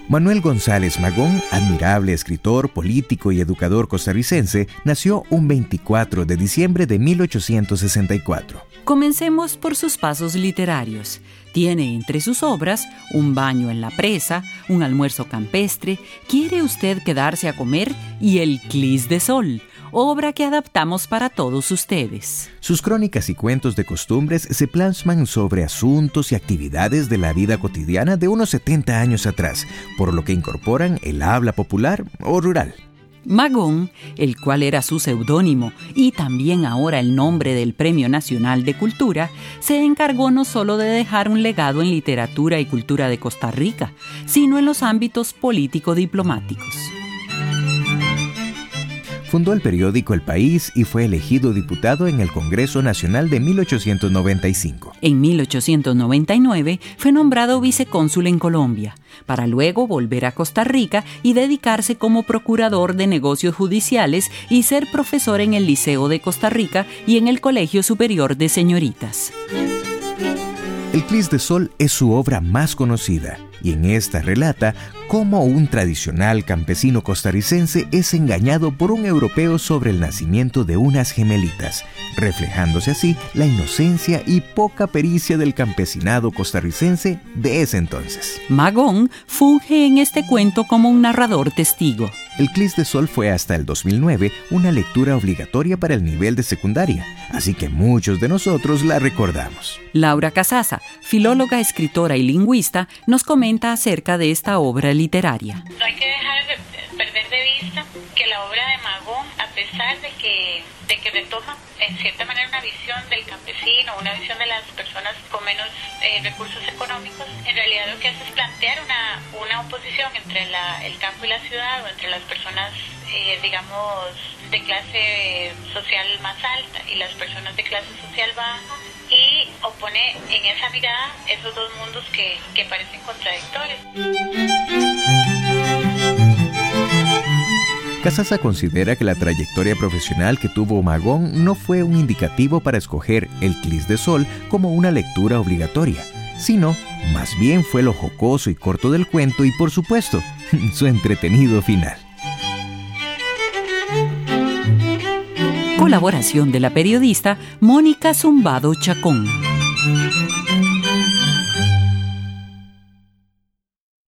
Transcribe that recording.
Manuel González Magón, admirable escritor, político y educador costarricense, nació un 24 de diciembre de 1864. Comencemos por sus pasos literarios. Tiene entre sus obras Un baño en la presa, Un almuerzo campestre, Quiere usted quedarse a comer y El Clis de Sol, obra que adaptamos para todos ustedes. Sus crónicas y cuentos de costumbres se plasman sobre asuntos y actividades de la vida cotidiana de unos 70 años atrás, por lo que incorporan el habla popular o rural. Magón, el cual era su seudónimo y también ahora el nombre del Premio Nacional de Cultura, se encargó no solo de dejar un legado en literatura y cultura de Costa Rica, sino en los ámbitos político-diplomáticos. Fundó el periódico El País y fue elegido diputado en el Congreso Nacional de 1895. En 1899 fue nombrado vicecónsul en Colombia, para luego volver a Costa Rica y dedicarse como procurador de negocios judiciales y ser profesor en el Liceo de Costa Rica y en el Colegio Superior de Señoritas. El Clis de Sol es su obra más conocida y en esta relata cómo un tradicional campesino costarricense es engañado por un europeo sobre el nacimiento de unas gemelitas, reflejándose así la inocencia y poca pericia del campesinado costarricense de ese entonces. Magón funge en este cuento como un narrador testigo. El Clis de Sol fue hasta el 2009 una lectura obligatoria para el nivel de secundaria, así que muchos de nosotros la recordamos. Laura Casaza, filóloga, escritora y lingüista, nos comenta acerca de esta obra literaria. No hay que dejar de perder de vista que la obra de Magón, a pesar de que retoma en cierta manera una visión del campesino, una visión de las personas con menos recursos económicos, en realidad lo que hace es plantear una oposición entre el campo y la ciudad, o entre las personas, digamos, de clase social más alta y las personas de clase social baja, y opone en esa mirada esos dos mundos que parecen contradictorios. Casaza considera que la trayectoria profesional que tuvo Magón no fue un indicativo para escoger El Clis de Sol como una lectura obligatoria, sino más bien fue lo jocoso y corto del cuento y, por supuesto, su entretenido final. Colaboración de la periodista Mónica Zumbado Chacón.